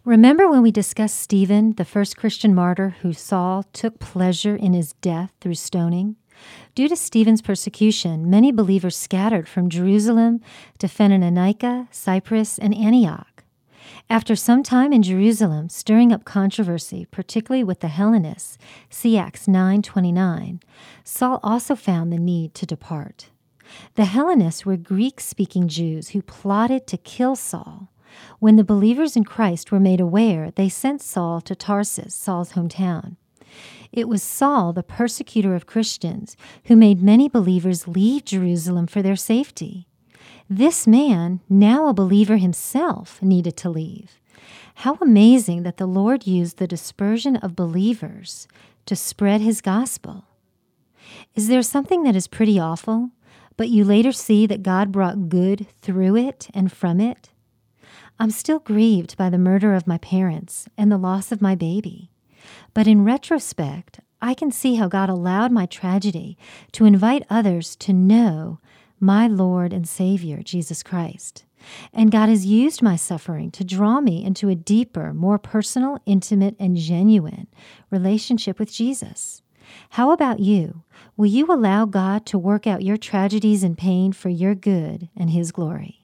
Remember when we discussed Stephen, the first Christian martyr who Saul took pleasure in his death through stoning? Due to Stephen's persecution, many believers scattered from Jerusalem to Thessalonica, Cyprus, and Antioch. After some time in Jerusalem, stirring up controversy, particularly with the Hellenists, see Acts 9:29, Saul also found the need to depart. The Hellenists were Greek-speaking Jews who plotted to kill Saul. When the believers in Christ were made aware, they sent Saul to Tarsus, Saul's hometown. It was Saul, the persecutor of Christians, who made many believers leave Jerusalem for their safety. This man, now a believer himself, needed to leave. How amazing that the Lord used the dispersion of believers to spread his gospel. Is there something that is pretty awful, but you later see that God brought good through it and from it? I'm still grieved by the murder of my parents and the loss of my baby. But in retrospect, I can see how God allowed my tragedy to invite others to know my Lord and Savior, Jesus Christ. And God has used my suffering to draw me into a deeper, more personal, intimate, and genuine relationship with Jesus. How about you? Will you allow God to work out your tragedies and pain for your good and His glory?